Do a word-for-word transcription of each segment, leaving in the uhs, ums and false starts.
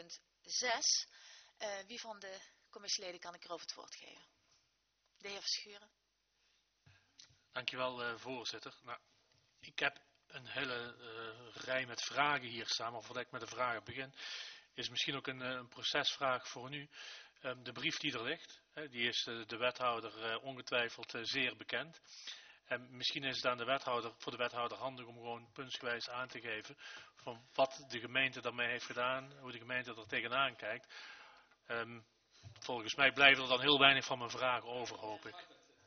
punt zes. Uh, wie van de commissieleden kan ik erover het woord geven? De heer Verschuren. Dankjewel, uh, voorzitter. Nou, ik heb een hele uh, rij met vragen hier staan, maar voordat ik met de vragen begin, is misschien ook een, een procesvraag voor nu. Um, de brief die er ligt, hè, die is uh, de wethouder uh, ongetwijfeld uh, zeer bekend. En misschien is het aan de wethouder, voor de wethouder handig om gewoon puntsgewijs aan te geven van wat de gemeente daarmee heeft gedaan, hoe de gemeente er tegenaan kijkt. Um, volgens mij blijven er dan heel weinig van mijn vragen over, hoop ik.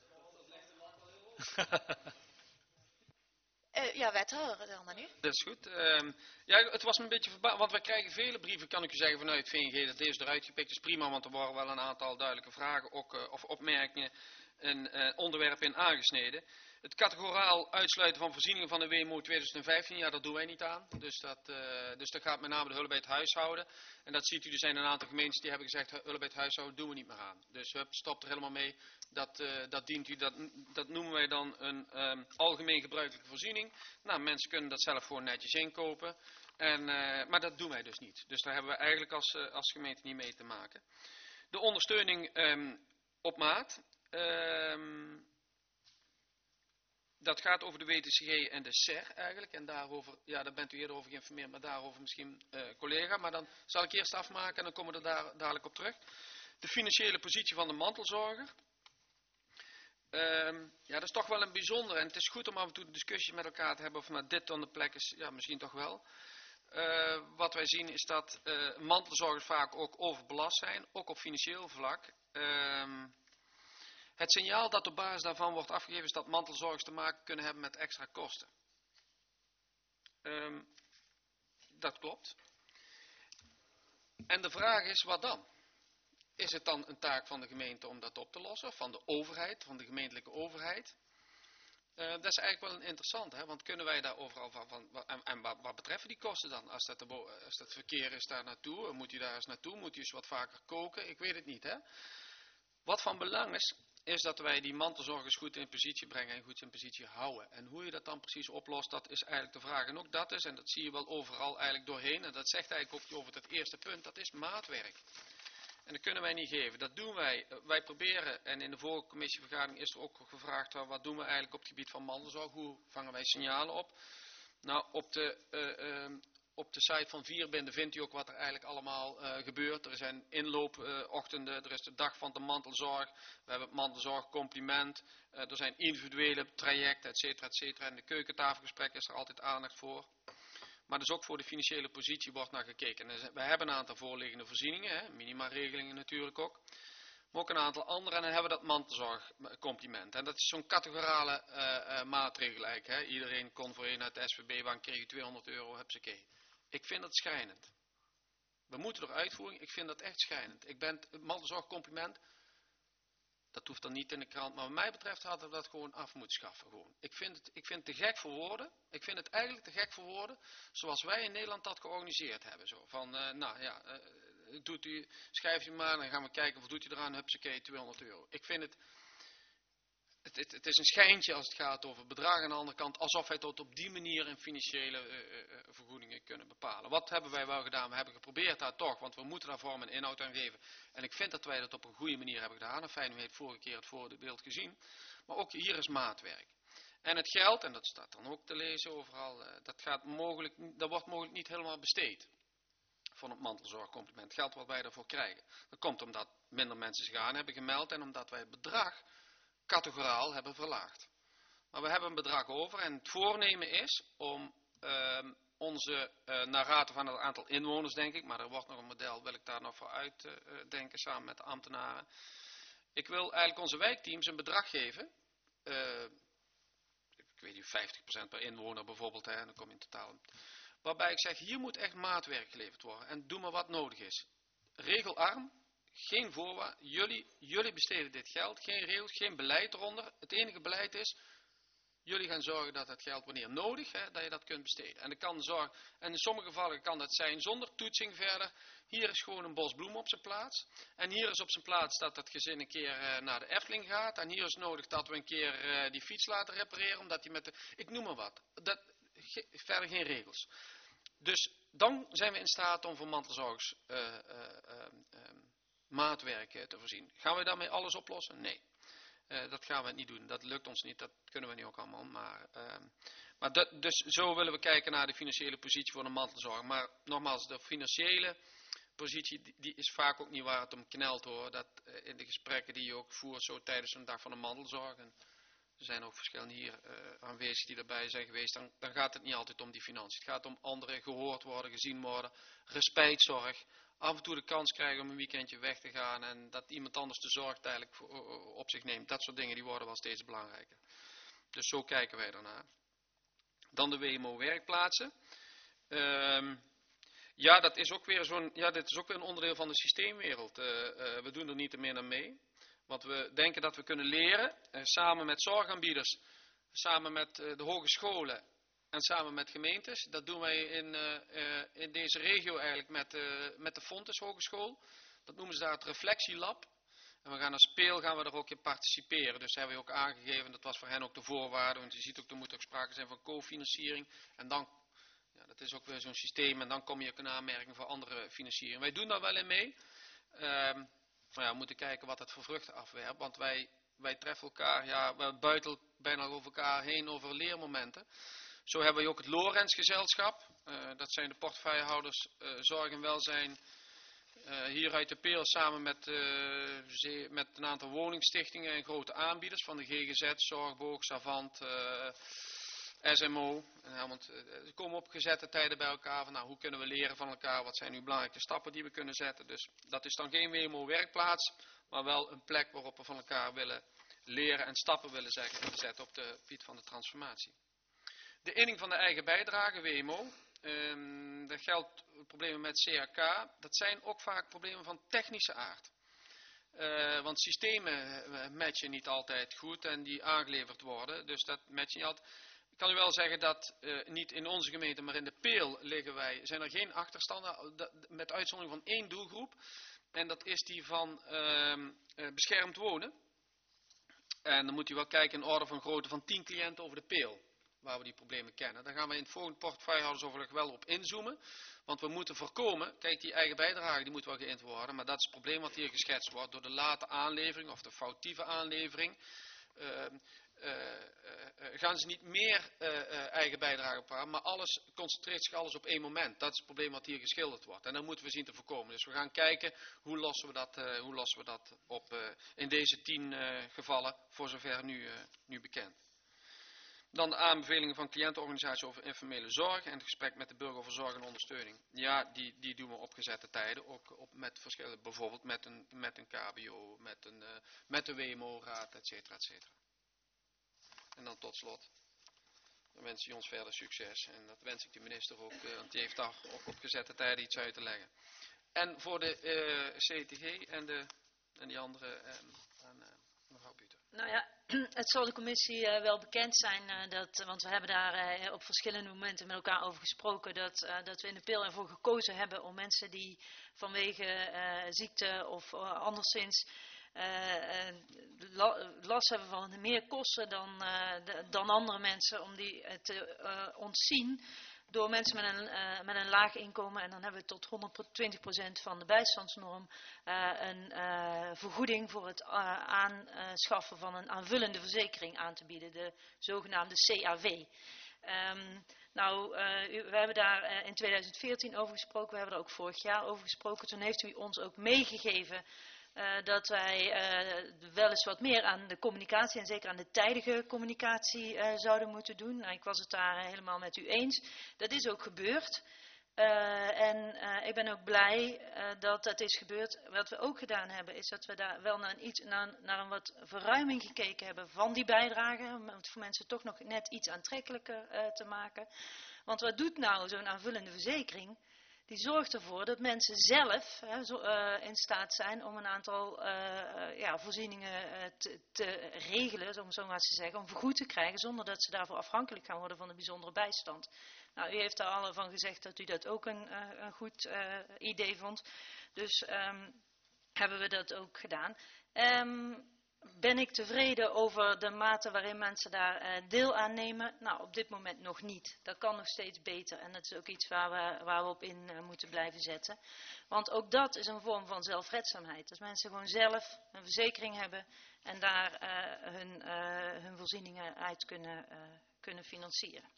uh, ja, wethouder, dan maar nu. Dat is goed. Uh, ja, het was me een beetje verbaasd, want wij krijgen vele brieven, kan ik u zeggen, vanuit V N G. Dat deze eruit gepikt is prima, want er waren wel een aantal duidelijke vragen ook, uh, of opmerkingen en uh, onderwerpen in aangesneden. Het categoraal uitsluiten van voorzieningen van de W M O twintig vijftien, ja, dat doen wij niet aan. Dus dat, uh, dus dat gaat met name de hulp bij het huishouden. En dat ziet u, er zijn een aantal gemeentes die hebben gezegd, hulp bij het huishouden doen we niet meer aan. Dus hup, stop er helemaal mee. Dat, uh, dat dient u, dat, dat noemen wij dan een um, algemeen gebruikelijke voorziening. Nou, mensen kunnen dat zelf gewoon netjes inkopen. En, uh, maar dat doen wij dus niet. Dus daar hebben we eigenlijk als, uh, als gemeente niet mee te maken. De ondersteuning um, op maat. Um, Dat gaat over de W T C G en de S E R eigenlijk. En daarover, ja, daar bent u eerder over geïnformeerd, maar daarover misschien uh, collega. Maar dan zal ik eerst afmaken en dan komen we er daar, dadelijk op terug. De financiële positie van de mantelzorger. Um, ja, dat is toch wel een bijzondere. En het is goed om af en toe de discussie met elkaar te hebben of nou dit dan de plek is. Ja, misschien toch wel. Uh, wat wij zien is dat uh, mantelzorgers vaak ook overbelast zijn, ook op financieel vlak. Um, Het signaal dat op basis daarvan wordt afgegeven is dat mantelzorgers te maken kunnen hebben met extra kosten. Um, dat klopt. En de vraag is, wat dan? Is het dan een taak van de gemeente om dat op te lossen? Van de overheid, van de gemeentelijke overheid? Uh, dat is eigenlijk wel een interessant, hè? Want kunnen wij daar overal van... van en en wat, wat betreffen die kosten dan? Als dat, de, als dat verkeer is daar naartoe, moet u daar eens naartoe? Moet u eens wat vaker koken? Ik weet het niet, hè? Wat van belang is, is dat wij die mantelzorgers goed in positie brengen en goed in positie houden. En hoe je dat dan precies oplost, dat is eigenlijk de vraag. En ook dat is, en dat zie je wel overal eigenlijk doorheen, en dat zegt eigenlijk ook over het eerste punt, dat is maatwerk. En dat kunnen wij niet geven. Dat doen wij. Wij proberen, en in de vorige commissievergadering is er ook gevraagd, wat doen we eigenlijk op het gebied van mantelzorg? Hoe vangen wij signalen op? Nou, op de... Uh, uh, Op de site van Vierbinden vindt u ook wat er eigenlijk allemaal uh, gebeurt. Er zijn inloopochtenden, uh, er is de dag van de mantelzorg, we hebben het mantelzorgcompliment, uh, er zijn individuele trajecten, et cetera, et cetera. En de keukentafelgesprekken is er altijd aandacht voor. Maar dus ook voor de financiële positie wordt naar gekeken. En we hebben een aantal voorliggende voorzieningen, hè, minimaregelingen natuurlijk ook. Maar ook een aantal andere, en dan hebben we dat mantelzorgcompliment. En dat is zo'n categorale uh, uh, maatregel eigenlijk. Hè. Iedereen kon voorheen uit de S V B-bank, kreeg je tweehonderd euro, hupsakee. Ik vind dat schrijnend. We moeten door uitvoering, ik vind dat echt schrijnend. Ik ben het mantelzorgcompliment, dat hoeft dan niet in de krant, maar wat mij betreft hadden we dat gewoon af moeten schaffen. Gewoon. Ik, vind het, ik vind het te gek voor woorden, ik vind het eigenlijk te gek voor woorden, zoals wij in Nederland dat georganiseerd hebben. Zo. Van, uh, nou ja, uh, doet u, schrijft u maar, dan gaan we kijken, voldoet u eraan, hupsakee, tweehonderd euro. Ik vind het... Het, het, het is een schijntje als het gaat over bedragen aan de andere kant, alsof wij tot op die manier in financiële uh, uh, vergoedingen kunnen bepalen. Wat hebben wij wel gedaan? We hebben geprobeerd daar toch, want we moeten daar vorm en inhoud aan geven. En ik vind dat wij dat op een goede manier hebben gedaan. Fijn, u heeft vorige keer het voorbeeld gezien. Maar ook hier is maatwerk. En het geld, en dat staat dan ook te lezen overal, uh, dat, gaat mogelijk, dat wordt mogelijk niet helemaal besteed. Van het mantelzorgcompliment. Het geld wat wij daarvoor krijgen. Dat komt omdat minder mensen zich aan hebben gemeld en omdat wij het bedrag categoraal hebben verlaagd. Maar we hebben een bedrag over en het voornemen is om uh, onze, uh, naar rate van het aantal inwoners denk ik, maar er wordt nog een model, wil ik daar nog voor uitdenken uh, samen met de ambtenaren. Ik wil eigenlijk onze wijkteams een bedrag geven, uh, ik weet niet, vijftig procent per inwoner bijvoorbeeld, hè, en dan kom je in totaal. Waarbij ik zeg, hier moet echt maatwerk geleverd worden en doe maar wat nodig is. Regelarm. Geen voorwaarden, jullie, jullie besteden dit geld, geen regels, geen beleid eronder. Het enige beleid is, jullie gaan zorgen dat het geld wanneer nodig, hè, dat je dat kunt besteden. En, dat kan zorgen, en in sommige gevallen kan dat zijn zonder toetsing verder. Hier is gewoon een bos bloemen op zijn plaats. En hier is op zijn plaats dat het gezin een keer uh, naar de Efteling gaat. En hier is nodig dat we een keer uh, die fiets laten repareren, omdat die met de... Ik noem maar wat. Dat, ge, verder geen regels. Dus dan zijn we in staat om voor mantelzorgers uh, uh, uh, uh, maatwerk uh, te voorzien. Gaan we daarmee alles oplossen? Nee. Uh, dat gaan we niet doen. Dat lukt ons niet. Dat kunnen we niet ook allemaal. Maar, uh, maar dat, dus zo willen we kijken naar de financiële positie voor de mantelzorg. Maar nogmaals, de financiële positie die, die is vaak ook niet waar het om knelt hoor. Dat uh, in de gesprekken die je ook voert zo tijdens een dag van de mantelzorg. En er zijn ook verschillende hier uh, aanwezig die erbij zijn geweest. Dan, dan gaat het niet altijd om die financiën. Het gaat om anderen gehoord worden, gezien worden. Respijtzorg. Af en toe de kans krijgen om een weekendje weg te gaan. En dat iemand anders de zorg tijdelijk voor, uh, op zich neemt. Dat soort dingen die worden wel steeds belangrijker. Dus zo kijken wij daarnaar. Dan de W M O-werkplaatsen. Um, ja, dat is ook weer zo'n, ja, dit is ook weer een onderdeel van de systeemwereld. Uh, uh, we doen er niet meer aan mee. Want we denken dat we kunnen leren, uh, samen met zorgaanbieders, samen met uh, de hogescholen en samen met gemeentes. Dat doen wij in, uh, uh, in deze regio eigenlijk met, uh, met de Fontes Hogeschool. Dat noemen ze daar het Reflectielab. En we gaan als Speel gaan we er ook in participeren. Dus hebben we ook aangegeven, dat was voor hen ook de voorwaarde. Want je ziet ook, er moet ook sprake zijn van cofinanciering. En dan, ja, dat is ook weer zo'n systeem. En dan kom je ook in aanmerking voor andere financiering. Wij doen daar wel in mee. Um, Maar ja, we moeten kijken wat het voor vruchten afwerpt. Want wij, wij treffen elkaar, ja, we buitelen bijna over elkaar heen over leermomenten. Zo hebben we ook het Lorenz-gezelschap. Uh, dat zijn de portefeuillehouders uh, zorg en welzijn. Uh, hier uit de Peel samen met, uh, met een aantal woningstichtingen en grote aanbieders. Van de G G Z, Zorgboog, Savant, uh, S M O. En Helmond, uh, ze komen op gezette tijden bij elkaar. Van, nou, hoe kunnen we leren van elkaar? Wat zijn nu belangrijke stappen die we kunnen zetten? Dus dat is dan geen W M O-werkplaats. Maar wel een plek waarop we van elkaar willen leren en stappen willen zetten op de gebied van de transformatie. De inning van de eigen bijdrage, W M O. Um, dat geldt problemen met C H K. Dat zijn ook vaak problemen van technische aard. Uh, want systemen uh, matchen niet altijd goed en die aangeleverd worden. Dus dat matchen niet altijd. Ik kan u wel zeggen dat uh, niet in onze gemeente, maar in de Peel liggen wij, zijn er geen achterstanden, met uitzondering van één doelgroep. En dat is die van uh, uh, beschermd wonen. En dan moet u wel kijken in orde van grootte van tien cliënten over de Peel. Waar we die problemen kennen. Daar gaan we in het volgende portefeuillehoudersoverleg wel op inzoomen. Want we moeten voorkomen, kijk die eigen bijdrage die moet wel geïnd worden. Maar dat is het probleem wat hier geschetst wordt door de late aanlevering of de foutieve aanlevering. Uh, uh, uh, uh, gaan ze niet meer uh, uh, eigen bijdrage ophalen, maar alles concentreert zich alles op één moment. Dat is het probleem wat hier geschilderd wordt. En dat moeten we zien te voorkomen. Dus we gaan kijken hoe lossen we dat, uh, hoe lossen we dat op uh, in deze tien uh, gevallen, voor zover nu, uh, nu bekend. Dan de aanbevelingen van cliëntenorganisaties over informele zorg en het gesprek met de burger over zorg en ondersteuning. Ja, die, die doen we op gezette tijden, ook op met verschillende, bijvoorbeeld met een, met een K B O, met, een, uh, met de W M O-raad, et cetera, et cetera. En dan tot slot, dan wens ik ons verder succes en dat wens ik de minister ook, uh, want die heeft daar ook op gezette tijden iets uit te leggen. En voor de uh, C T G en, de, en die andere, uh, aan uh, mevrouw Buter. Nou ja, het zal de commissie uh, wel bekend zijn, uh, dat, want we hebben daar uh, op verschillende momenten met elkaar over gesproken, dat, uh, dat we in de Peel ervoor gekozen hebben om mensen die vanwege uh, ziekte of uh, anderszins uh, uh, last hebben van meer kosten dan, uh, de, dan andere mensen, om die uh, te uh, ontzien door mensen met een, uh, met een laag inkomen. En dan hebben we tot honderdtwintig procent van de bijstandsnorm uh, een uh, vergoeding voor het uh, aanschaffen van een aanvullende verzekering aan te bieden. De zogenaamde C A W. Um, nou, uh, we hebben daar uh, in tweeduizend veertien over gesproken. We hebben er ook vorig jaar over gesproken. Toen heeft u ons ook meegegeven Uh, dat wij uh, wel eens wat meer aan de communicatie en zeker aan de tijdige communicatie uh, zouden moeten doen. Nou, ik was het daar uh, helemaal met u eens. Dat is ook gebeurd. Uh, en uh, ik ben ook blij uh, dat dat is gebeurd. Wat we ook gedaan hebben is dat we daar wel naar een, iets, naar, naar een wat verruiming gekeken hebben van die bijdrage. Om het voor mensen toch nog net iets aantrekkelijker uh, te maken. Want wat doet nou zo'n aanvullende verzekering? Die zorgt ervoor dat mensen zelf hè, zo, uh, in staat zijn om een aantal uh, ja, voorzieningen uh, te, te regelen, om zo maar te zeggen, om vergoed te krijgen, zonder dat ze daarvoor afhankelijk gaan worden van de bijzondere bijstand. Nou, u heeft daar alle van gezegd dat u dat ook een, uh, een goed uh, idee vond. Dus um, hebben we dat ook gedaan. Um, Ben ik tevreden over de mate waarin mensen daar uh, deel aan nemen? Nou, op dit moment nog niet. Dat kan nog steeds beter en dat is ook iets waar we, waar we op in uh, moeten blijven zetten. Want ook dat is een vorm van zelfredzaamheid. Als mensen gewoon zelf een verzekering hebben en daar uh, hun, uh, hun voorzieningen uit kunnen, uh, kunnen financieren.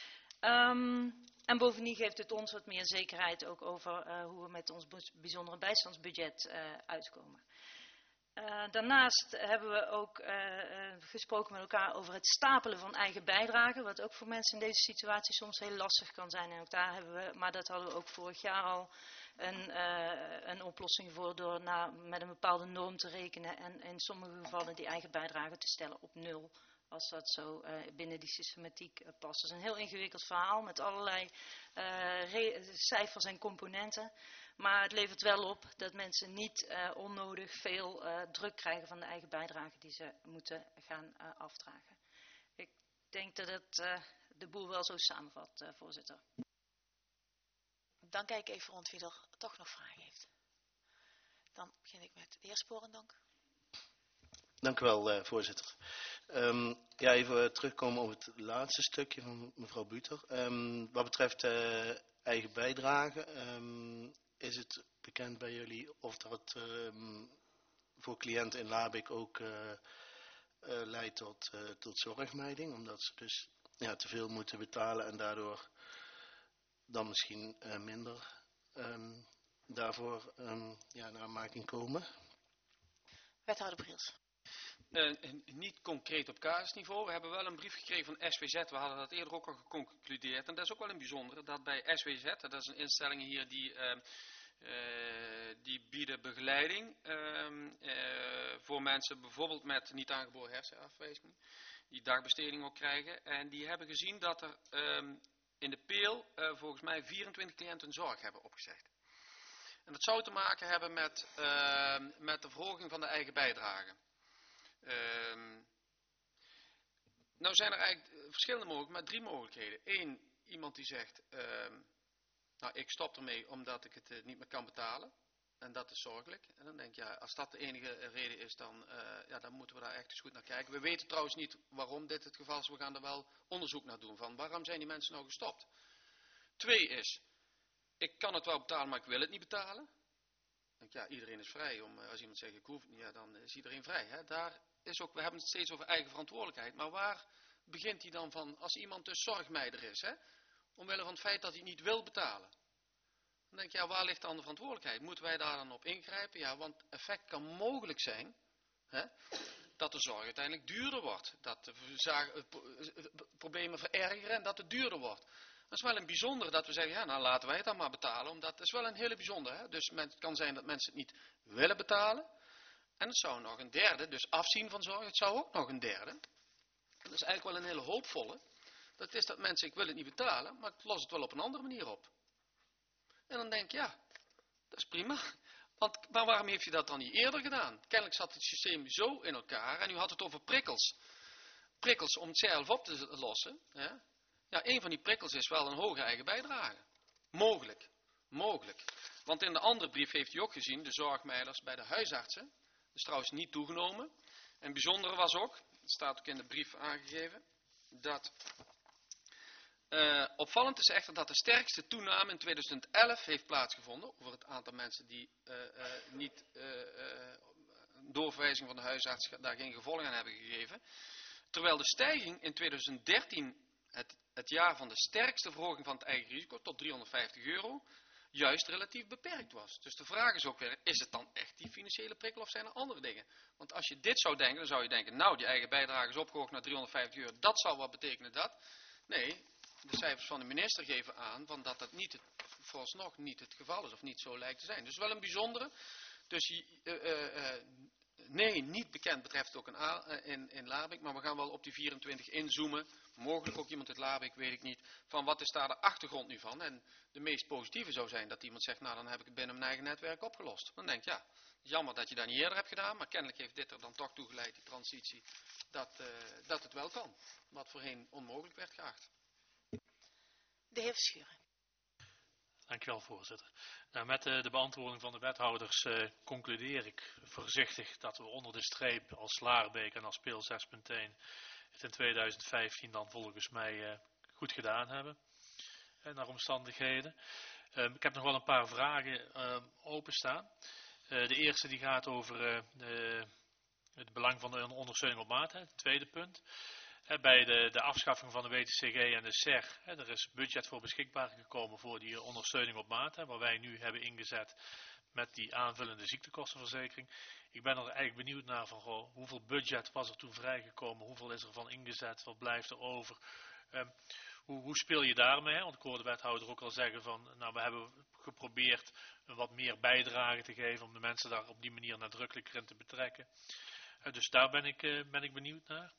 Um, en bovendien geeft het ons wat meer zekerheid ook over uh, hoe we met ons bijzondere bijstandsbudget uh, uitkomen. Uh, daarnaast hebben we ook uh, uh, gesproken met elkaar over het stapelen van eigen bijdragen, wat ook voor mensen in deze situatie soms heel lastig kan zijn. En ook daar hebben we, maar dat hadden we ook vorig jaar al een, uh, een oplossing voor door na, met een bepaalde norm te rekenen en in sommige gevallen die eigen bijdrage te stellen op nul. Als dat zo uh, binnen die systematiek uh, past. Dat is een heel ingewikkeld verhaal met allerlei uh, cijfers en componenten. Maar het levert wel op dat mensen niet uh, onnodig veel uh, druk krijgen van de eigen bijdrage die ze moeten gaan uh, afdragen. Ik denk dat het uh, de boel wel zo samenvat, uh, voorzitter. Dan kijk ik even rond wie er toch nog vragen heeft. Dan begin ik met de heer Sporendank. Dank u wel, uh, voorzitter. Um, ja, even terugkomen op het laatste stukje van mevrouw Buter. Um, wat betreft uh, eigen bijdrage, um, is het bekend bij jullie of dat um, voor cliënten in Labik ook uh, uh, leidt tot, uh, tot zorgmijding, omdat ze dus ja, te veel moeten betalen en daardoor dan misschien uh, minder um, daarvoor um, ja, in aanmerking komen? Wethouder Briels. Uh, niet concreet op casusniveau. We hebben wel een brief gekregen van S W Z. We hadden dat eerder ook al geconcludeerd. En dat is ook wel een bijzondere. Dat bij S W Z, dat is een instelling hier die, uh, uh, die bieden begeleiding uh, uh, voor mensen bijvoorbeeld met niet aangeboren hersenafwijzing. Die dagbesteding ook krijgen. En die hebben gezien dat er uh, in de Peel uh, volgens mij vierentwintig cliënten zorg hebben opgezegd. En dat zou te maken hebben met, uh, met de verhoging van de eigen bijdrage. Um, nou zijn er eigenlijk verschillende mogelijkheden, maar drie mogelijkheden. Eén, iemand die zegt, um, nou ik stop ermee omdat ik het uh, niet meer kan betalen. En dat is zorgelijk. En dan denk je, ja, als dat de enige reden is, dan, uh, ja, dan moeten we daar echt eens goed naar kijken. We weten trouwens niet waarom dit het geval is. We gaan er wel onderzoek naar doen van waarom zijn die mensen nou gestopt. Twee is, ik kan het wel betalen, maar ik wil het niet betalen. denk, ja, iedereen is vrij om, als iemand zegt ik hoef het niet, ja, dan is iedereen vrij. Hè? Daar is ook, we hebben het steeds over eigen verantwoordelijkheid. Maar waar begint hij dan van, als iemand dus zorgmeider is, hè? Omwille van het feit dat hij niet wil betalen? Dan denk je, ja, waar ligt dan de verantwoordelijkheid? Moeten wij daar dan op ingrijpen? Ja, want effect kan mogelijk zijn, hè, dat de zorg uiteindelijk duurder wordt. Dat de problemen verergeren en dat het duurder wordt. Dat is wel een bijzondere dat we zeggen, ja, nou laten wij het dan maar betalen. Omdat dat is wel een hele bijzondere. Hè? Dus het kan zijn dat mensen het niet willen betalen. En het zou nog een derde, dus afzien van zorg, het zou ook nog een derde. Dat is eigenlijk wel een hele hoopvolle. Dat is dat mensen, ik wil het niet betalen, maar ik los het wel op een andere manier op. En dan denk je, ja, dat is prima. Want, maar waarom heeft u dat dan niet eerder gedaan? Kennelijk zat het systeem zo in elkaar. En u had het over prikkels. Prikkels om het zelf op te lossen. Hè? Ja, een van die prikkels is wel een hoge eigen bijdrage. Mogelijk. Mogelijk. Want in de andere brief heeft u ook gezien, de zorgmeiders bij de huisartsen. Dat is trouwens niet toegenomen. En het bijzondere was ook, het staat ook in de brief aangegeven, dat... Uh, opvallend is echter dat de sterkste toename in tweeduizend elf heeft plaatsgevonden over het aantal mensen die uh, uh, niet uh, uh, doorverwijzing van de huisarts daar geen gevolg aan hebben gegeven. Terwijl de stijging in tweeduizend dertien, het, het jaar van de sterkste verhoging van het eigen risico tot driehonderdvijftig euro, juist relatief beperkt was. Dus de vraag is ook weer, is het dan echt die financiële prikkel of zijn er andere dingen? Want als je dit zou denken, dan zou je denken, nou die eigen bijdrage is opgehoogd naar driehonderdvijftig euro, dat zal wat betekenen dat. Nee, de cijfers van de minister geven aan van dat dat niet het, vooralsnog niet het geval is of niet zo lijkt te zijn. Dus wel een bijzondere. Dus uh, uh, uh, nee, niet bekend betreft ook een uh, in, in Labik, maar we gaan wel op die vierentwintig inzoomen. Mogelijk ook iemand uit Labik, weet ik niet. Van wat is daar de achtergrond nu van? En de meest positieve zou zijn dat iemand zegt, nou dan heb ik het binnen mijn eigen netwerk opgelost. Dan denk ik, ja, jammer dat je dat niet eerder hebt gedaan, maar kennelijk heeft dit er dan toch toe geleid, die transitie, dat, uh, dat het wel kan. Wat voorheen onmogelijk werd geacht. De heer Verschuren. Dankjewel, voorzitter. Nou, met uh, de beantwoording van de wethouders uh, concludeer ik voorzichtig dat we onder de streep als Laarbeek en als Peel zes punt één het in tweeduizend vijftien dan volgens mij uh, goed gedaan hebben. Uh, naar omstandigheden. Uh, ik heb nog wel een paar vragen uh, openstaan. Uh, de eerste die gaat over uh, de, het belang van de ondersteuning op maat. Hè, het tweede punt. Bij de, de afschaffing van de W T C G en de S E R, hè, er is budget voor beschikbaar gekomen voor die ondersteuning op maat, hè, waar wij nu hebben ingezet met die aanvullende ziektekostenverzekering. Ik ben er eigenlijk benieuwd naar van goh, hoeveel budget was er toen vrijgekomen, hoeveel is er van ingezet, wat blijft er over. Um, hoe, hoe speel je daarmee? Hè? Want ik hoorde de wethouder ook al zeggen van, nou we hebben geprobeerd een wat meer bijdrage te geven om de mensen daar op die manier nadrukkelijker in te betrekken. Uh, dus daar ben ik, uh, ben ik benieuwd naar.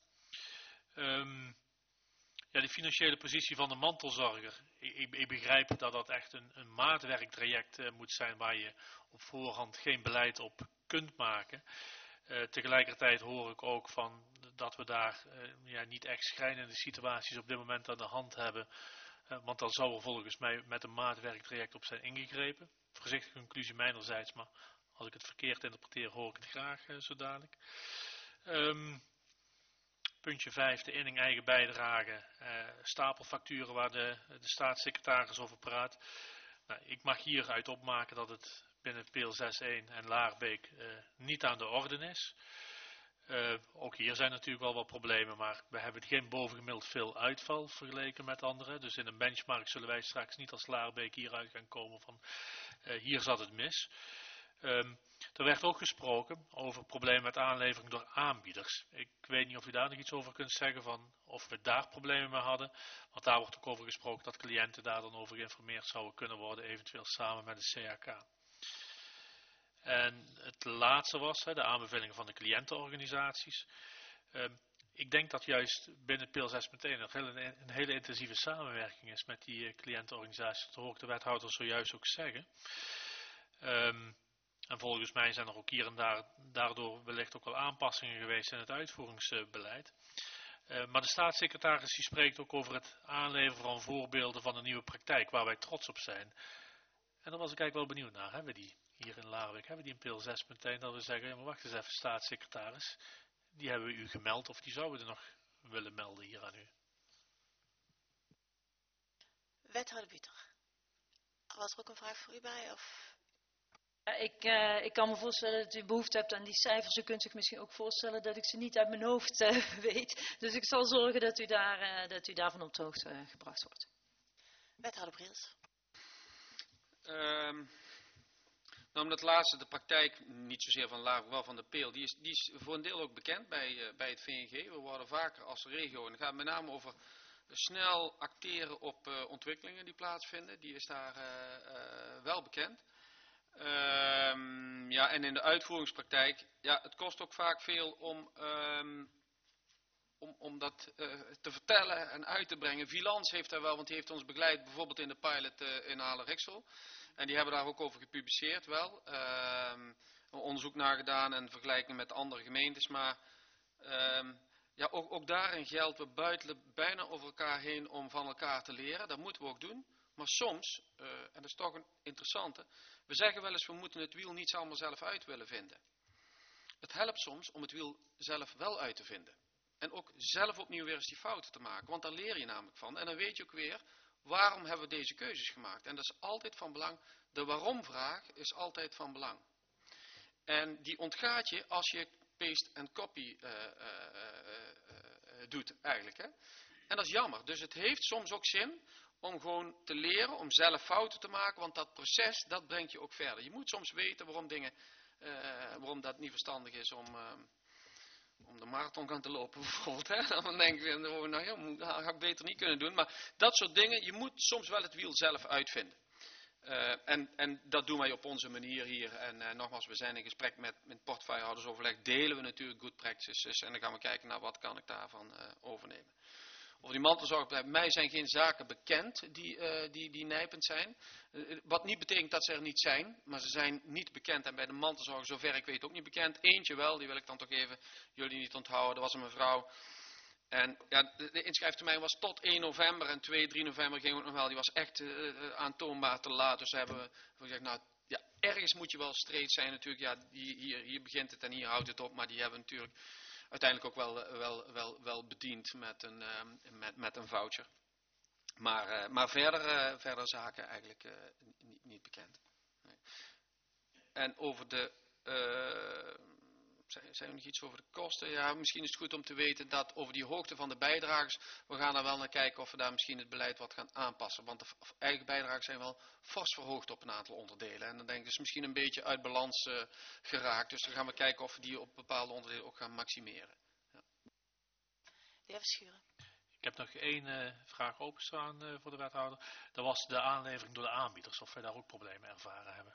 Um, ja, de financiële positie van de mantelzorger. Ik, ik, ik begrijp dat dat echt een, een maatwerktraject uh, moet zijn waar je op voorhand geen beleid op kunt maken. Uh, tegelijkertijd hoor ik ook van dat we daar uh, ja, niet echt schrijnende situaties op dit moment aan de hand hebben. Uh, want dan zou er volgens mij met een maatwerktraject op zijn ingegrepen. Voorzichtige conclusie mijnerzijds, maar als ik het verkeerd interpreteer hoor ik het graag uh, zo dadelijk. Um, Puntje vijf, de inning eigen bijdrage, uh, stapelfacturen waar de, de staatssecretaris over praat. Nou, ik mag hieruit opmaken dat het binnen Peel zes punt één en Laarbeek uh, niet aan de orde is. Uh, ook hier zijn natuurlijk wel wat problemen, maar we hebben geen bovengemiddeld veel uitval vergeleken met anderen. Dus in een benchmark zullen wij straks niet als Laarbeek hieruit gaan komen van uh, hier zat het mis. Um, er werd ook gesproken over problemen met aanlevering door aanbieders. Ik weet niet of u daar nog iets over kunt zeggen van of we daar problemen mee hadden. Want daar wordt ook over gesproken dat cliënten daar dan over geïnformeerd zouden kunnen worden, eventueel samen met de C H K. En het laatste was de aanbevelingen van de cliëntenorganisaties. Um, ik denk dat juist binnen Peel zes punt één een, een hele intensieve samenwerking is met die cliëntenorganisaties. Dat hoor ik de wethouder zojuist ook zeggen. Um, En volgens mij zijn er ook hier en daar daardoor wellicht ook wel aanpassingen geweest in het uitvoeringsbeleid. Uh, maar de staatssecretaris die spreekt ook over het aanleveren van voorbeelden van een nieuwe praktijk waar wij trots op zijn. En daar was ik eigenlijk wel benieuwd naar. Hebben we die hier in Laarbeek, hebben we die in Peel zes punt één dat we zeggen, ja, maar wacht eens even staatssecretaris, die hebben we u gemeld of die zouden we er nog willen melden hier aan u. Wethouder Buter, was er ook een vraag voor u bij? Of... Ja, ik, uh, ik kan me voorstellen dat u behoefte hebt aan die cijfers. U kunt zich misschien ook voorstellen dat ik ze niet uit mijn hoofd uh, weet. Dus ik zal zorgen dat u, daar, uh, dat u daarvan op de hoogte uh, gebracht wordt. Wethouder Briels. Um, nou, omdat het laatste, de praktijk, niet zozeer van Laarbeek, wel van de Peel, die is, die is voor een deel ook bekend bij, uh, bij het V N G. We worden vaker als regio, en het gaat met name over snel acteren op uh, ontwikkelingen die plaatsvinden. Die is daar uh, uh, wel bekend. Um, ja, en in de uitvoeringspraktijk, ja, het kost ook vaak veel om, um, om, om dat uh, te vertellen en uit te brengen. Vilans heeft daar wel, want die heeft ons begeleid bijvoorbeeld in de pilot uh, in Halle-Rixel. En die hebben daar ook over gepubliceerd wel. Um, een onderzoek naar gedaan en vergelijking met andere gemeentes. Maar um, ja, ook, ook daarin geldt, we buitelen bijna over elkaar heen om van elkaar te leren. Dat moeten we ook doen. Maar soms, uh, en dat is toch een interessante, we zeggen wel eens we moeten het wiel niet allemaal zelf uit willen vinden. Het helpt soms om het wiel zelf wel uit te vinden. En ook zelf opnieuw weer eens die fouten te maken. Want daar leer je namelijk van. En dan weet je ook weer, waarom hebben we deze keuzes gemaakt? En dat is altijd van belang. De waarom-vraag is altijd van belang. En die ontgaat je als je paste en copy uh, uh, uh, uh, doet eigenlijk. Hè? En dat is jammer. Dus het heeft soms ook zin om gewoon te leren, om zelf fouten te maken, want dat proces, dat brengt je ook verder. Je moet soms weten waarom dingen, uh, waarom dat niet verstandig is om, uh, om de marathon gaan te lopen bijvoorbeeld. Hè? Dan denk je, nou ja, dat ga ik beter niet kunnen doen. Maar dat soort dingen, je moet soms wel het wiel zelf uitvinden. Uh, en, en dat doen wij op onze manier hier. En uh, nogmaals, we zijn in gesprek met, met portefeuillehoudersoverleg, delen we natuurlijk good practices. En dan gaan we kijken naar wat kan ik daarvan uh, overnemen. Over die mantelzorg, bij mij zijn geen zaken bekend die, uh, die, die nijpend zijn. Uh, wat niet betekent dat ze er niet zijn, maar ze zijn niet bekend. En bij de mantelzorg, zover ik weet, ook niet bekend. Eentje wel, die wil ik dan toch even jullie niet onthouden. Er was een mevrouw En ja, de, de inschrijftermijn was tot één november en twee, drie november ging het nog wel. Die was echt uh, aantoonbaar te laat. Dus hebben we gezegd, nou ja, ergens moet je wel streed zijn natuurlijk. Ja, hier, hier begint het en hier houdt het op. Maar die hebben natuurlijk uiteindelijk ook wel, wel, wel, wel bediend met een, uh, met, met een voucher. Maar, uh, maar verder, uh, verder zaken eigenlijk uh, niet, niet bekend. Nee. En over de... Uh, Zijn we nog iets over de kosten? Ja, misschien is het goed om te weten dat over die hoogte van de bijdragers, we gaan er wel naar kijken of we daar misschien het beleid wat gaan aanpassen. Want de eigen bijdragers zijn wel fors verhoogd op een aantal onderdelen. En dan denk ik, dus misschien een beetje uit balans uh, geraakt. Dus dan gaan we kijken of we die op bepaalde onderdelen ook gaan maximeren. Ja. De heer Verschuren. Ik heb nog één uh, vraag openstaan uh, voor de wethouder. Dat was de aanlevering door de aanbieders. Of wij daar ook problemen ervaren hebben.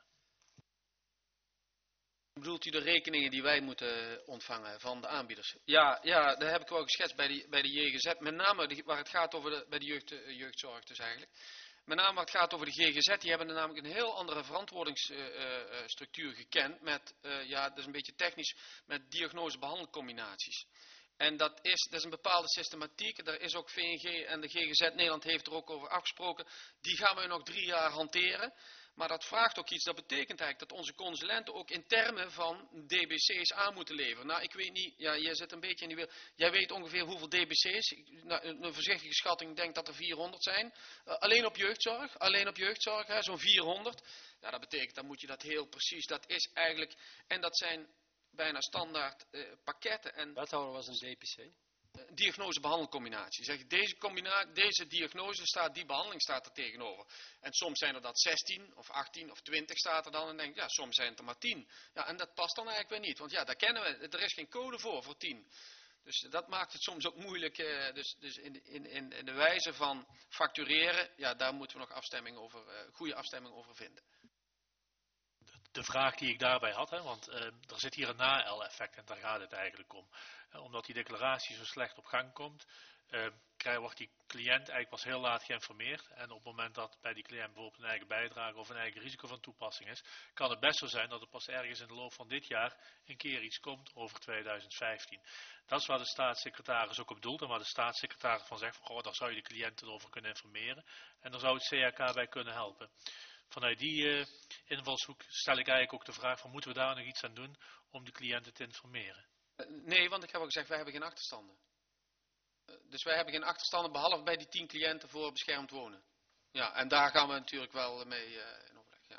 Bedoelt u de rekeningen die wij moeten ontvangen van de aanbieders? Ja, ja, dat heb ik wel geschetst bij de, bij de J G Z. Met name de, waar het gaat over de, bij de jeugd, jeugdzorg dus eigenlijk. Met name waar het gaat over de G G Z. Die hebben namelijk een heel andere verantwoordingsstructuur uh, gekend. Met, uh, ja, dat is een beetje technisch, met diagnose-behandelcombinaties. En dat is, dat is een bepaalde systematiek. Daar is ook V N G en de G G Z Nederland heeft er ook over afgesproken. Die gaan we nog drie jaar hanteren. Maar dat vraagt ook iets, dat betekent eigenlijk dat onze consulenten ook in termen van D B C's aan moeten leveren. Nou, ik weet niet, ja, jij zit een beetje in die wereld. Jij weet ongeveer hoeveel D B C's, nou, een voorzichtige schatting denkt dat er vierhonderd zijn. Uh, alleen op jeugdzorg, alleen op jeugdzorg, zo'n vierhonderd. Ja, dat betekent, dan moet je dat heel precies, dat is eigenlijk, en dat zijn bijna standaard uh, pakketten. En wethouder was een D B C? Diagnose-behandelcombinatie. Zeg, deze, combina deze diagnose staat, die behandeling staat er tegenover. En soms zijn er dat zestien of achttien of twintig staat er dan en denk ja, soms zijn het er maar tien. Ja, en dat past dan eigenlijk weer niet, want ja, daar kennen we, er is geen code voor, voor tien. Dus dat maakt het soms ook moeilijk, eh, dus, dus in, in, in de wijze van factureren, ja, daar moeten we nog afstemming over, uh, goede afstemming over vinden. De vraag die ik daarbij had, hè, want uh, er zit hier een na-L-effect en daar gaat het eigenlijk om. Uh, omdat die declaratie zo slecht op gang komt, uh, krijg, wordt die cliënt eigenlijk pas heel laat geïnformeerd. En op het moment dat bij die cliënt bijvoorbeeld een eigen bijdrage of een eigen risico van toepassing is, kan het best zo zijn dat er pas ergens in de loop van dit jaar een keer iets komt over tweeduizend vijftien. Dat is waar de staatssecretaris ook op doelt en waar de staatssecretaris van zegt, van, goh, daar zou je de cliënten over kunnen informeren. En daar zou het C H K bij kunnen helpen. Vanuit die uh, invalshoek stel ik eigenlijk ook de vraag van moeten we daar nog iets aan doen om de cliënten te informeren? Uh, nee, want ik heb al gezegd, wij hebben geen achterstanden. Uh, dus wij hebben geen achterstanden behalve bij die tien cliënten voor beschermd wonen. Ja, en daar gaan we natuurlijk wel mee uh, in overleg. Ja.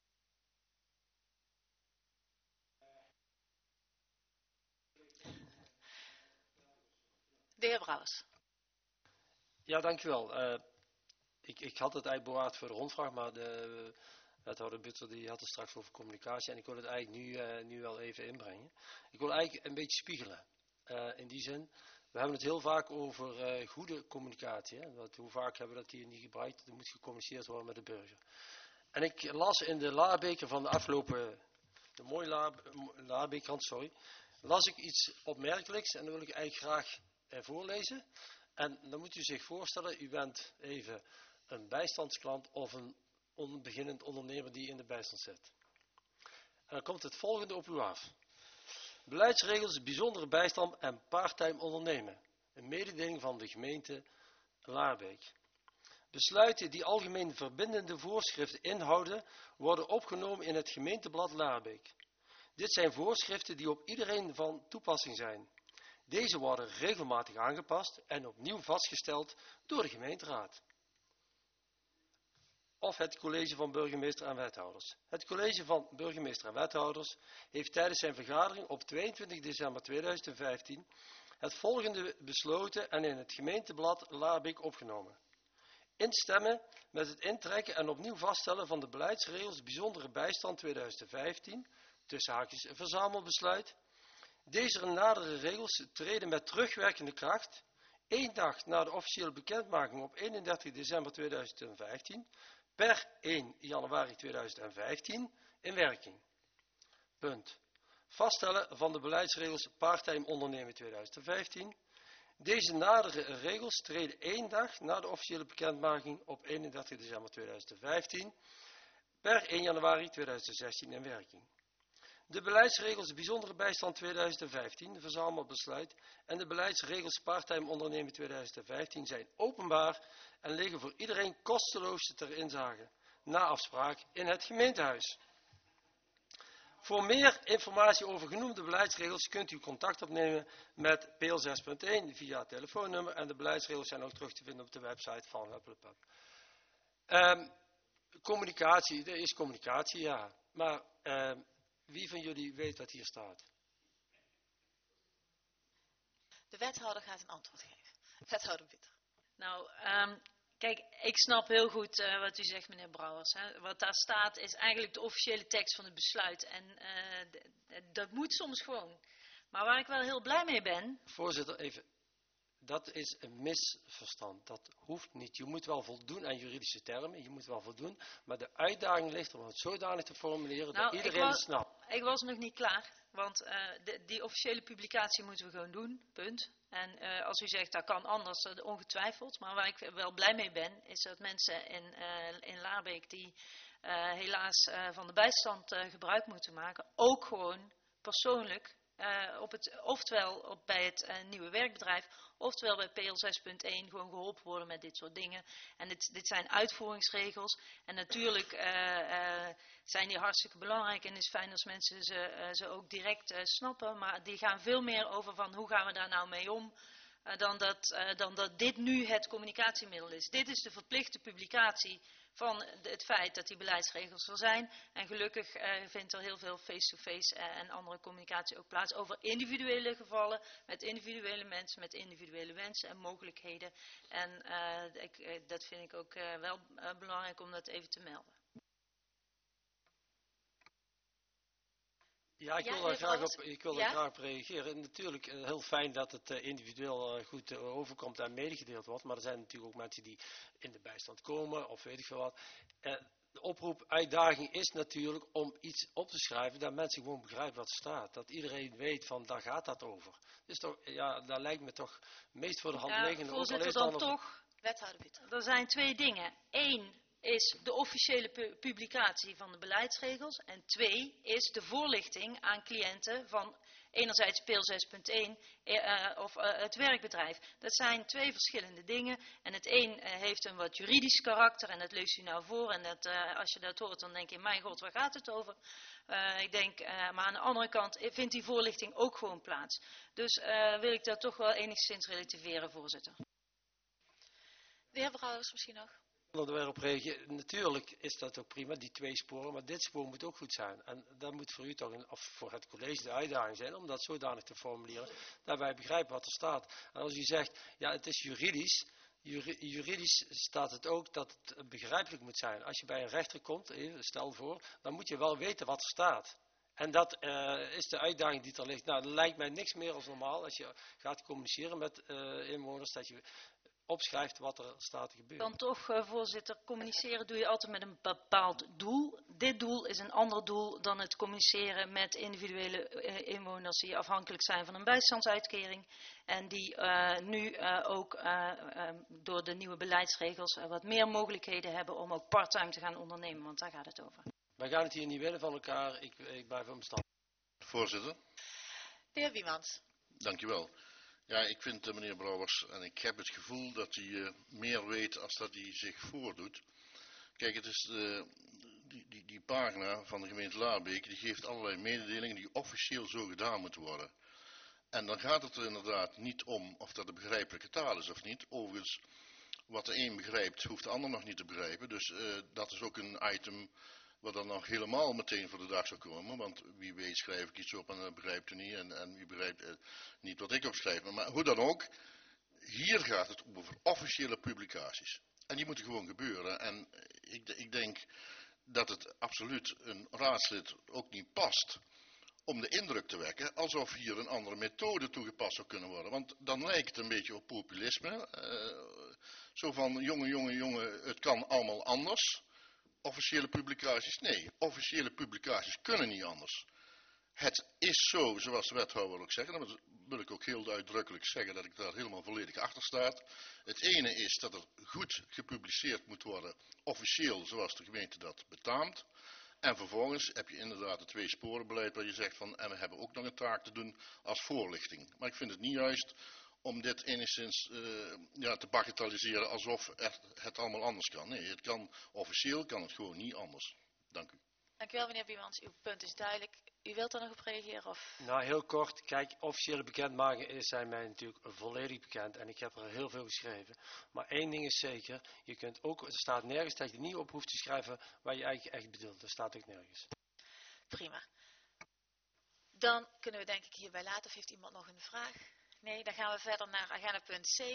De heer Brouwers. Ja, dankjewel. Uh, Ik, ik had het eigenlijk bewaard voor de rondvraag, maar de wethouder Butter die had het straks over communicatie en ik wil het eigenlijk nu, uh, nu wel even inbrengen. Ik wil eigenlijk een beetje spiegelen. Uh, in die zin, we hebben het heel vaak over uh, goede communicatie. Hè? Want hoe vaak hebben we dat hier niet gebruikt? Er moet gecommuniceerd worden met de burger. En ik las in de Laarbeker van de afgelopen, de mooie Laarbekerkrant, sorry, las ik iets opmerkelijks en dat wil ik eigenlijk graag uh, voorlezen. En dan moet u zich voorstellen, u bent even een bijstandsklant of een onbeginnend ondernemer die in de bijstand zit. En dan komt het volgende op u af. Beleidsregels, bijzondere bijstand en parttime ondernemen. Een mededeling van de gemeente Laarbeek. Besluiten die algemeen verbindende voorschriften inhouden, worden opgenomen in het gemeenteblad Laarbeek. Dit zijn voorschriften die op iedereen van toepassing zijn. Deze worden regelmatig aangepast en opnieuw vastgesteld door de gemeenteraad. Of het college van burgemeester en wethouders. Het college van burgemeester en wethouders heeft tijdens zijn vergadering op tweeëntwintig december tweeduizend vijftien het volgende besloten en in het gemeenteblad Laarbeek opgenomen. Instemmen met het intrekken en opnieuw vaststellen van de beleidsregels bijzondere bijstand tweeduizend vijftien, tussen haakjes verzamelbesluit. Deze nadere regels treden met terugwerkende kracht, één dag na de officiële bekendmaking op eenendertig december tweeduizend vijftien, per één januari tweeduizend vijftien in werking. Punt. Vaststellen van de beleidsregels parttime ondernemen tweeduizend vijftien. Deze nadere regels treden één dag na de officiële bekendmaking op eenendertig december tweeduizend vijftien, per één januari tweeduizend zestien in werking. De beleidsregels bijzondere bijstand tweeduizend vijftien, verzamelbesluit, en de beleidsregels parttime ondernemen tweeduizend vijftien zijn openbaar en liggen voor iedereen kosteloos ter inzage, na afspraak in het gemeentehuis. Voor meer informatie over genoemde beleidsregels kunt u contact opnemen met P L zes punt één via telefoonnummer en de beleidsregels zijn ook terug te vinden op de website van Huppelepup. Um, communicatie, er is communicatie, ja, maar um, wie van jullie weet wat hier staat? De wethouder gaat een antwoord geven. Wethouder Buter. Nou, um, kijk, ik snap heel goed uh, wat u zegt, meneer Brouwers. Hè. Wat daar staat is eigenlijk de officiële tekst van het besluit. En uh, dat moet soms gewoon. Maar waar ik wel heel blij mee ben... Voorzitter, even. Dat is een misverstand. Dat hoeft niet. Je moet wel voldoen aan juridische termen. Je moet wel voldoen. Maar de uitdaging ligt om het zodanig te formuleren nou, dat iedereen het snapt. Ik was nog niet klaar. Want uh, de, die officiële publicatie moeten we gewoon doen. Punt. En uh, als u zegt dat kan anders, uh, ongetwijfeld. Maar waar ik wel blij mee ben, is dat mensen in, uh, in Laarbeek die uh, helaas uh, van de bijstand uh, gebruik moeten maken, ook gewoon persoonlijk, uh, op het, oftewel op, bij het uh, nieuwe werkbedrijf, oftewel bij P L zes punt één gewoon geholpen worden met dit soort dingen. En dit, dit zijn uitvoeringsregels. En natuurlijk uh, uh, zijn die hartstikke belangrijk en het is fijn als mensen ze, uh, ze ook direct uh, snappen. Maar die gaan veel meer over van hoe gaan we daar nou mee om. Uh, dan, dat, uh, dan dat dit nu het communicatiemiddel is. Dit is de verplichte publicatie van de, het feit dat die beleidsregels er zijn. En gelukkig uh, vindt er heel veel face-to-face uh, en andere communicatie ook plaats over individuele gevallen, met individuele mensen, met individuele wensen en mogelijkheden. En uh, ik, uh, dat vind ik ook uh, wel uh, belangrijk om dat even te melden. Ja, ik wil Ja, daar graag alles... op, ik wil ja? daar graag op reageren. Natuurlijk uh, heel fijn dat het uh, individueel uh, goed uh, overkomt en medegedeeld wordt. Maar er zijn natuurlijk ook mensen die in de bijstand komen of weet ik veel wat. Uh, de oproep, uitdaging is natuurlijk om iets op te schrijven dat mensen gewoon begrijpen wat er staat. Dat iedereen weet van daar gaat dat over. Dus toch, ja, dat lijkt me toch meest voor de hand Ja, liggende. voorzitter, dan, dan toch. Wethouder Buter. Er zijn twee dingen. Eén is de officiële pu publicatie van de beleidsregels. En twee is de voorlichting aan cliënten van enerzijds P L zes punt één uh, of uh, het werkbedrijf. Dat zijn twee verschillende dingen. En het een uh, heeft een wat juridisch karakter en dat leest u nou voor. En dat, uh, als je dat hoort dan denk je, mijn god, waar gaat het over? Uh, ik denk, uh, maar aan de andere kant vindt die voorlichting ook gewoon plaats. Dus uh, wil ik dat toch wel enigszins relativeren, voorzitter. De heer Brouwers misschien nog. Onderwerp reageren. Natuurlijk is dat ook prima, die twee sporen, maar dit spoor moet ook goed zijn. En dat moet voor u toch, een, of voor het college de uitdaging zijn, om dat zodanig te formuleren, dat wij begrijpen wat er staat. En als u zegt, ja het is juridisch, juridisch staat het ook dat het begrijpelijk moet zijn. Als je bij een rechter komt, stel voor, dan moet je wel weten wat er staat. En dat uh, is de uitdaging die er ligt. Nou, dat lijkt mij niks meer als normaal als je gaat communiceren met uh, inwoners, dat je opschrijft wat er staat te gebeuren. Dan toch, uh, voorzitter, communiceren doe je altijd met een bepaald doel. Dit doel is een ander doel dan het communiceren met individuele uh, inwoners die afhankelijk zijn van een bijstandsuitkering. En die uh, nu uh, ook uh, uh, door de nieuwe beleidsregels uh, wat meer mogelijkheden hebben om ook parttime te gaan ondernemen, want daar gaat het over. Wij gaan het hier niet winnen van elkaar, ik, ik blijf op mijn stand. Voorzitter. De heer Wiemans. Dankjewel. Ja, ik vind uh, meneer Brouwers, en ik heb het gevoel dat hij uh, meer weet als dat hij zich voordoet. Kijk, het is uh, die, die, die pagina van de gemeente Laarbeek, die geeft allerlei mededelingen die officieel zo gedaan moeten worden. En dan gaat het er inderdaad niet om of dat de begrijpelijke taal is of niet. Overigens, wat de een begrijpt, hoeft de ander nog niet te begrijpen. Dus uh, dat is ook een item wat dan nog helemaal meteen voor de dag zou komen. Want wie weet schrijf ik iets op en dat begrijpt u niet. En, en wie begrijpt uh, niet wat ik opschrijf. Maar, maar hoe dan ook, hier gaat het over officiële publicaties. En die moeten gewoon gebeuren. En ik, ik denk dat het absoluut een raadslid ook niet past om de indruk te wekken alsof hier een andere methode toegepast zou kunnen worden. Want dan lijkt het een beetje op populisme. Uh, zo van, jongen, jongen, jongen, het kan allemaal anders. Officiële publicaties, nee, officiële publicaties kunnen niet anders. Het is zo, zoals de wethouder ook zegt, en dat wil ik ook heel uitdrukkelijk zeggen dat ik daar helemaal volledig achter sta. Het ene is dat er goed gepubliceerd moet worden, officieel zoals de gemeente dat betaamt. En vervolgens heb je inderdaad het twee sporenbeleid waar je zegt van, en we hebben ook nog een taak te doen als voorlichting. Maar ik vind het niet juist om dit enigszins uh, ja, te bagatelliseren alsof het, het allemaal anders kan. Nee, het kan, officieel kan het gewoon niet anders. Dank u. Dank u wel, meneer Biemans. Uw punt is duidelijk. U wilt er nog op reageren? Of? Nou, heel kort. Kijk, officiële bekendmakingen zijn mij natuurlijk volledig bekend. En ik heb er heel veel geschreven. Maar één ding is zeker. Je kunt ook, er staat nergens dat je niet op hoeft te schrijven waar je eigenlijk echt bedoelt. Dat staat ook nergens. Prima. Dan kunnen we denk ik hierbij laten. Of heeft iemand nog een vraag? Nee, dan gaan we verder naar agenda punt zeven.